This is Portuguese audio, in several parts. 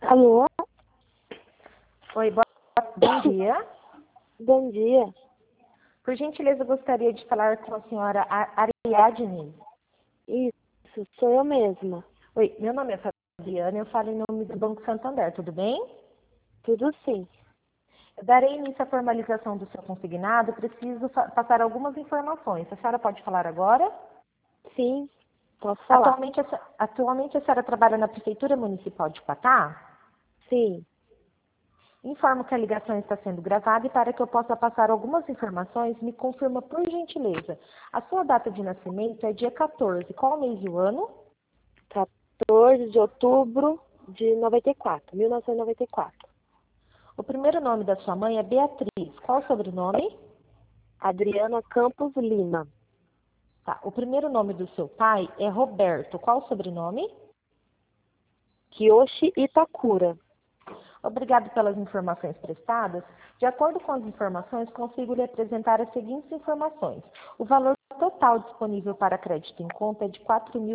Alô? Oi, bom dia. Bom dia. Por gentileza, eu gostaria de falar com a senhora Ariadne. Isso, sou eu mesma. Oi, meu nome é Fabiana, eu falo em nome do Banco Santander, tudo bem? Tudo sim. Eu darei início à formalização do seu consignado, preciso passar algumas informações. A senhora pode falar agora? Sim, posso falar. Atualmente a senhora trabalha na Prefeitura Municipal de Patá? Sim, Informo que a ligação está sendo gravada e para que eu possa passar algumas informações, me confirma por gentileza. A sua data de nascimento é dia 14. Qual mês e o ano? 14 de outubro de 94, 1994. O primeiro nome da sua mãe é Beatriz. Qual o sobrenome? Adriana Campos Lima. Tá. O primeiro nome do seu pai é Roberto. Qual o sobrenome? Kiyoshi Itakura. Obrigado pelas informações prestadas. De acordo com as informações, consigo lhe apresentar as seguintes informações. O valor total disponível para crédito em conta é de R$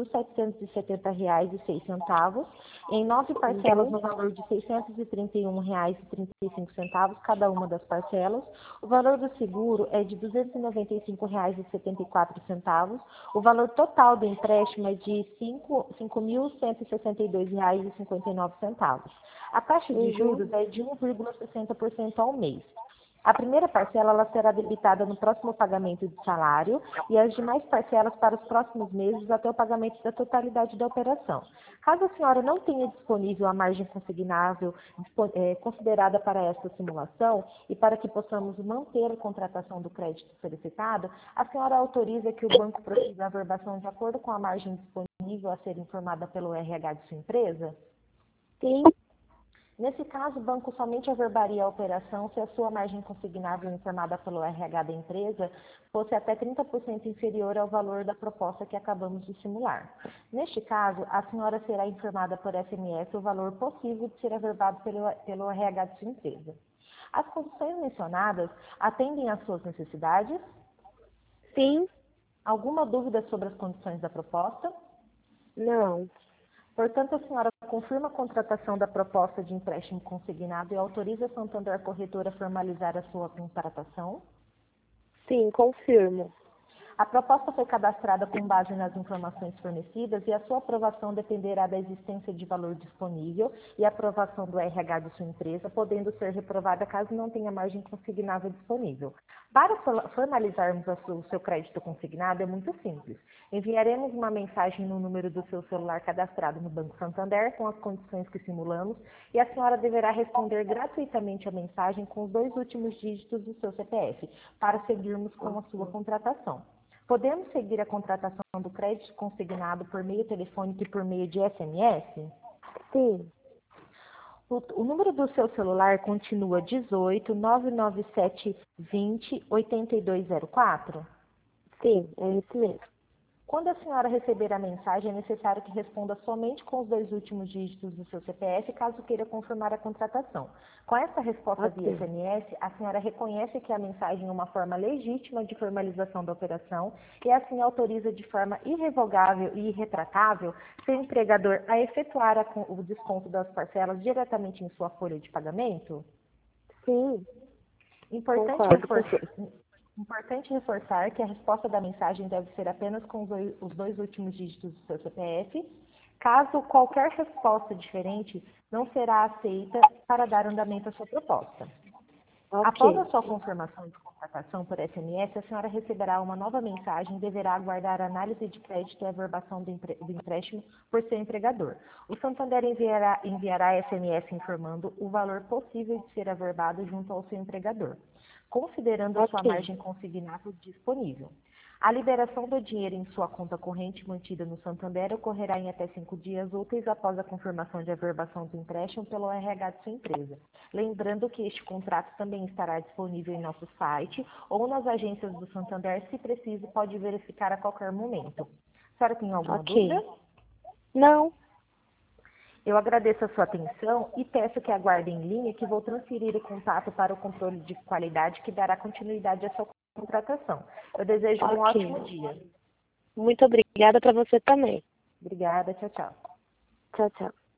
4.770,06, em 9 parcelas no valor de R$ 631,35, cada uma das parcelas. O valor do seguro é de R$ 295,74. O valor total do empréstimo é de R$ 5.162,59. A taxa de juros é de 1,60% ao mês. A primeira parcela ela será debitada no próximo pagamento de salário e as demais parcelas para os próximos meses até o pagamento da totalidade da operação. Caso a senhora não tenha disponível a margem consignável considerada para esta simulação e para que possamos manter a contratação do crédito solicitado, a senhora autoriza que o banco proceda a averbação de acordo com a margem disponível a ser informada pelo RH de sua empresa? Sim, Nesse caso, o banco somente averbaria a operação se a sua margem consignável informada pelo RH da empresa fosse até 30% inferior ao valor da proposta que acabamos de simular. Neste caso, a senhora será informada por SMS o valor possível de ser averbado pelo RH de sua empresa. As condições mencionadas atendem às suas necessidades? sim, Alguma dúvida sobre as condições da proposta? não. Portanto, a senhora confirma a contratação da proposta de empréstimo consignado e autoriza a Santander Corretora a formalizar a sua contratação? Sim, confirmo. A proposta foi cadastrada com base nas informações fornecidas e a sua aprovação dependerá da existência de valor disponível e aprovação do RH de sua empresa, podendo ser reprovada caso não tenha margem consignável disponível. Para formalizarmos o seu crédito consignado é muito simples. Enviaremos uma mensagem no número do seu celular cadastrado no Banco Santander com as condições que simulamos e a senhora deverá responder gratuitamente a mensagem com os 2 últimos dígitos do seu CPF para seguirmos com a sua contratação. Podemos seguir a contratação do crédito consignado por meio telefônico e por meio de SMS? Sim, O número do seu celular continua 18 997 20 8204? sim, é isso mesmo. Quando a senhora receber a mensagem, é necessário que responda somente com os 2 últimos dígitos do seu CPF, caso queira confirmar a contratação. Com essa resposta via Ok, SMS, a senhora reconhece que a mensagem é uma forma legítima de formalização da operação e assim autoriza de forma irrevogável e irretratável seu empregador a efetuar o desconto das parcelas diretamente em sua folha de pagamento? sim, Importante concordo com reforçar, você. importante reforçar que a resposta da mensagem deve ser apenas com os 2 últimos dígitos do seu CPF. Caso qualquer resposta diferente, não será aceita para dar andamento à sua proposta. Ok, Após a sua confirmação de contratação por SMS, a senhora receberá uma nova mensagem e deverá aguardar a análise de crédito e averbação do empréstimo por seu empregador. O Santander enviará SMS informando o valor possível de ser averbado junto ao seu empregador, considerando a sua ok, margem consignável disponível. A liberação do dinheiro em sua conta corrente mantida no Santander ocorrerá em até 5 dias úteis após a confirmação de averbação do empréstimo pelo RH de sua empresa. Lembrando que este contrato também estará disponível em nosso site ou nas agências do Santander, se preciso, pode verificar a qualquer momento. A senhora tem alguma dúvida? ok. Não, Eu agradeço a sua atenção e peço que aguarde em linha que vou transferir o contato para o controle de qualidade que dará continuidade à sua contratação. Eu desejo um ok. ótimo dia. Muito obrigada para você também. Obrigada, tchau, tchau. Tchau, tchau.